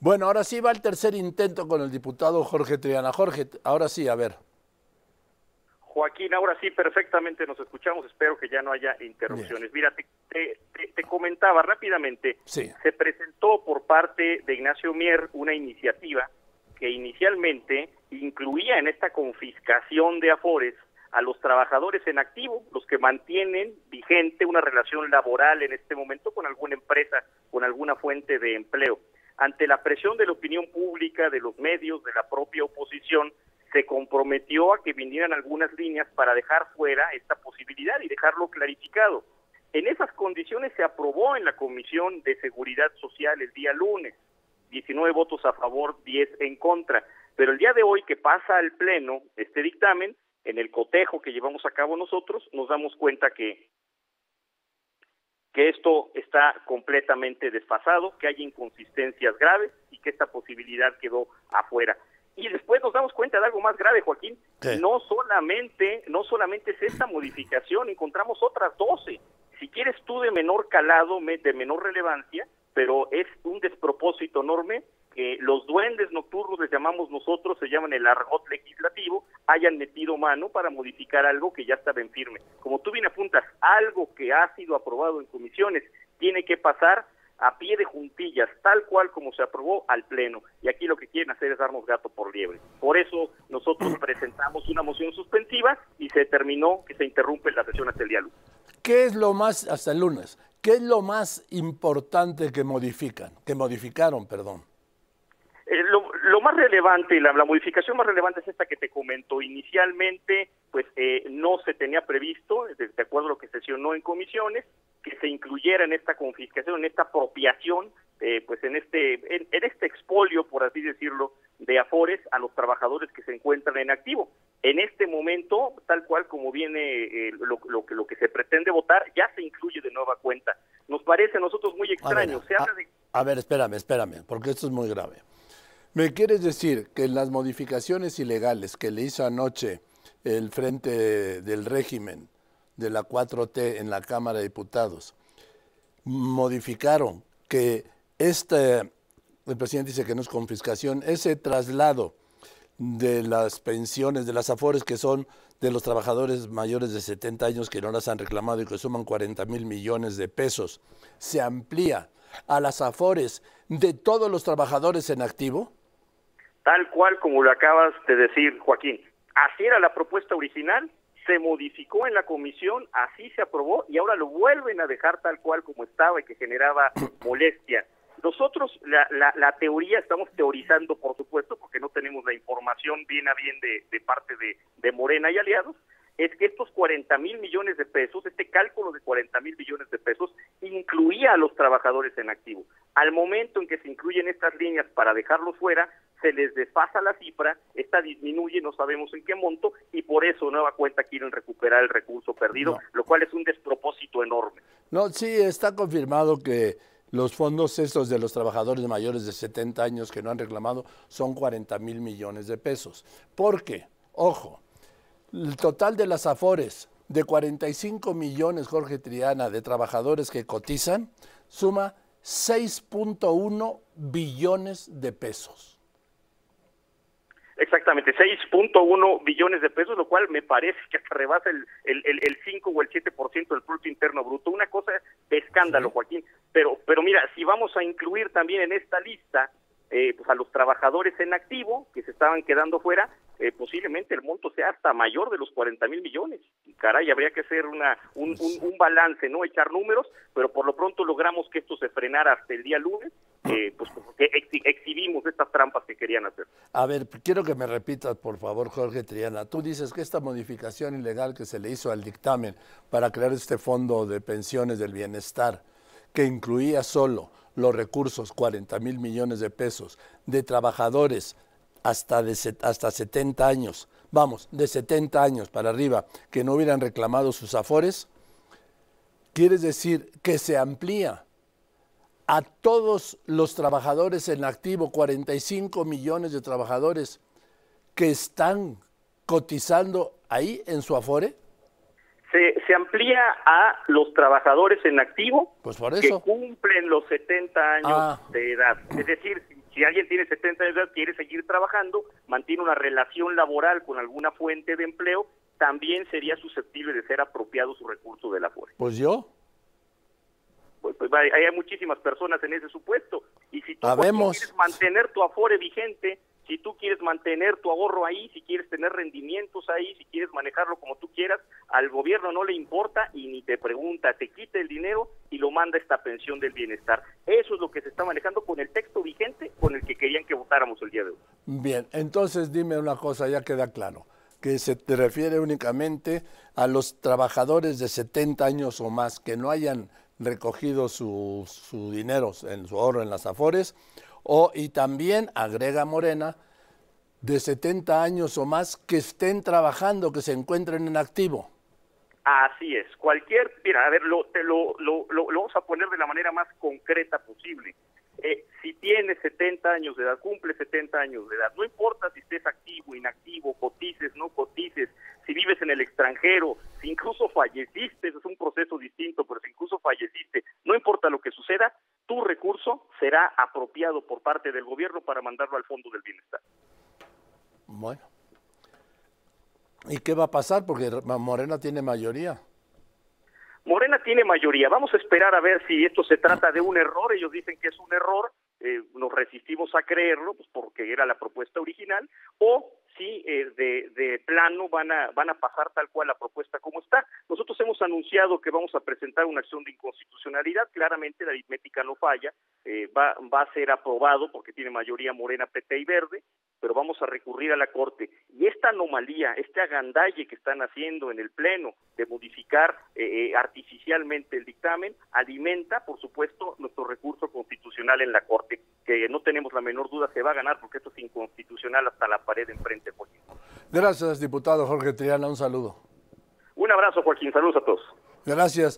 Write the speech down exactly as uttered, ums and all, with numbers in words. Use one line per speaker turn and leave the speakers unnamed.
Bueno, ahora sí va el tercer intento con el diputado Jorge Triana. Jorge, ahora sí, a ver.
Joaquín, ahora sí perfectamente nos escuchamos, espero que ya no haya interrupciones.
Bien.
Mira, te, te, te, te comentaba rápidamente,
Sí.
se presentó por parte de Ignacio Mier una iniciativa que inicialmente incluía en esta confiscación de afores a los trabajadores en activo, los que mantienen vigente una relación laboral en este momento con alguna empresa, con alguna fuente de empleo. Ante la presión de la opinión pública, de los medios, de la propia oposición, se comprometió a que vinieran algunas líneas para dejar fuera esta posibilidad y dejarlo clarificado. En esas condiciones se aprobó en la Comisión de Seguridad Social el día lunes, diecinueve votos a favor, diez en contra, pero el día de hoy que pasa al Pleno este dictamen, en el cotejo que llevamos a cabo nosotros, nos damos cuenta que que esto está completamente desfasado, que hay inconsistencias graves y que esta posibilidad quedó afuera. Y después nos damos cuenta de algo más grave, Joaquín.
¿Qué?
No solamente, no solamente es esta modificación, encontramos otras doce. Si quieres tú de menor calado, de menor relevancia, pero es un despropósito enorme que los duendes nocturnos, les llamamos nosotros, se llaman el argot legislativo, hayan metido mano para modificar algo que ya estaba en firme. Como tú bien apuntas, algo que ha sido aprobado en comisiones tiene que pasar a pie de juntillas, tal cual como se aprobó al Pleno. Y aquí lo que quieren hacer es darnos gato por liebre. Por eso nosotros presentamos una moción suspensiva y se determinó que se interrumpe la sesión hasta el día lunes.
¿Qué es lo más, hasta el lunes, qué es lo más importante que modifican, que modificaron, perdón?
Eh, lo, lo más relevante, la, la modificación más relevante es esta que te comento. Inicialmente, pues eh, no se tenía previsto, de, de acuerdo a lo que se sesionó en comisiones, que se incluyera en esta confiscación, en esta apropiación, eh, pues en este, en, en este expolio, por así decirlo, de afores a los trabajadores que se encuentran en activo. En este momento, tal cual como viene eh, lo, lo, lo que se pretende votar, ya se incluye de nueva cuenta. Nos parece a nosotros muy extraño.
A ver,
se habla
a,
de...
a ver, espérame, espérame, porque esto es muy grave. ¿Me quieres decir que en las modificaciones ilegales que le hizo anoche el Frente del Régimen de la cuatro T en la Cámara de Diputados, modificaron que este, el presidente dice que no es confiscación, ese traslado de las pensiones, de las afores que son de los trabajadores mayores de setenta años que no las han reclamado y que suman cuarenta mil millones de pesos, se amplía a las afores de todos los trabajadores en activo?
Tal cual como lo acabas de decir, Joaquín. Así era la propuesta original, se modificó en la comisión, así se aprobó y ahora lo vuelven a dejar tal cual como estaba y que generaba molestia. Nosotros, la, la, la teoría, estamos teorizando, por supuesto, porque no tenemos la información bien a bien de, de parte de, de Morena y aliados, es que estos cuarenta mil millones de pesos, este cálculo de cuarenta mil millones de pesos, incluía a los trabajadores en activo. Al momento en que se incluyen estas líneas para dejarlos fuera, se les desfasa la cifra, esta disminuye, no sabemos en qué monto, y por eso nueva cuenta quieren recuperar el recurso perdido, no. Lo cual es un despropósito enorme.
No, sí, está confirmado que los fondos estos de los trabajadores mayores de setenta años que no han reclamado son cuarenta mil millones de pesos. ¿Por qué? Ojo, el total de las afores de cuarenta y cinco millones, Jorge Triana, de trabajadores que cotizan, suma seis punto uno billones de pesos.
Exactamente, seis punto uno billones de pesos, lo cual me parece que hasta rebasa el, el, el, el cinco o el siete por ciento del Producto Interno Bruto. Una cosa de escándalo, sí. Joaquín. Pero, pero mira, si vamos a incluir también en esta lista eh, pues a los trabajadores en activo que se estaban quedando fuera, eh, posiblemente el monto sea hasta mayor de los cuarenta mil millones. Y caray, habría que hacer una un, un, un balance, ¿no? Echar números, pero por lo pronto logramos que esto se frenara hasta el día lunes, eh, pues porque ex, exhibimos estas trampas que querían hacer.
A ver, quiero que me repitas, por favor, Jorge Triana. Tú dices que esta modificación ilegal que se le hizo al dictamen para crear este fondo de pensiones del bienestar, que incluía solo los recursos, cuarenta mil millones de pesos, de trabajadores hasta, de, hasta setenta años, vamos, de setenta años para arriba, que no hubieran reclamado sus afores, ¿quieres decir que se amplía a todos los trabajadores en activo, cuarenta y cinco millones de trabajadores que están cotizando ahí en su afore?
Se, se amplía a los trabajadores en activo,
pues por eso.
que cumplen los setenta años ah. de edad. Es decir, Si alguien tiene setenta años de edad, quiere seguir trabajando, mantiene una relación laboral con alguna fuente de empleo, también sería susceptible de ser apropiado su recurso del Afore.
Pues yo.
Pues, pues hay, hay muchísimas personas en ese supuesto. Y si tú
Habemos.
quieres mantener tu Afore vigente, si tú quieres mantener tu ahorro ahí, si quieres tener rendimientos ahí, si quieres manejarlo como tú quieras, al gobierno no le importa y ni te pregunta, te quita el dinero y lo manda a esta pensión del bienestar. Eso es lo que se está manejando con el texto vigente con el que querían que votáramos el día de hoy.
Bien, entonces dime una cosa, ya queda claro, que se te refiere únicamente a los trabajadores de setenta años o más que no hayan recogido su, su dinero en su ahorro en las Afores, o y también, agrega Morena, de setenta años o más que estén trabajando, que se encuentren en activo.
Así es, cualquier, mira, a ver, lo, te lo, lo, lo, lo vamos a poner de la manera más concreta posible. Eh, si tienes setenta años de edad, cumple setenta años de edad, no importa si estés activo, inactivo, cotices, no cotices, si vives en el extranjero, si incluso falleciste, es un proceso distinto, pero si incluso falleciste, no importa lo que suceda, tu recurso será apropiado por parte del gobierno para mandarlo al Fondo del Bienestar.
Bueno. ¿Y qué va a pasar? Porque Morena tiene mayoría.
Morena tiene mayoría. Vamos a esperar a ver si esto se trata de un error. Ellos dicen que es un error. Eh, nos resistimos a creerlo, pues porque era la propuesta original, o si eh, de, de plano van a, van a pasar tal cual la propuesta como está. Nosotros hemos anunciado que vamos a presentar una acción de inconstitucionalidad. Claramente la aritmética no falla, eh, va, va a ser aprobado porque tiene mayoría Morena, P T y Verde, pero vamos a recurrir a la Corte. Y esta anomalía, este agandalle que están haciendo en el Pleno de modificar eh, eh, artificialmente el dictamen, alimenta, por supuesto, nuestro recurso constitucional en la Corte, que no tenemos la menor duda se va a ganar porque esto es inconstitucional hasta la pared enfrente, Joaquín.
Gracias, diputado Jorge Triana, un saludo.
Un abrazo, Joaquín, saludos a todos.
Gracias.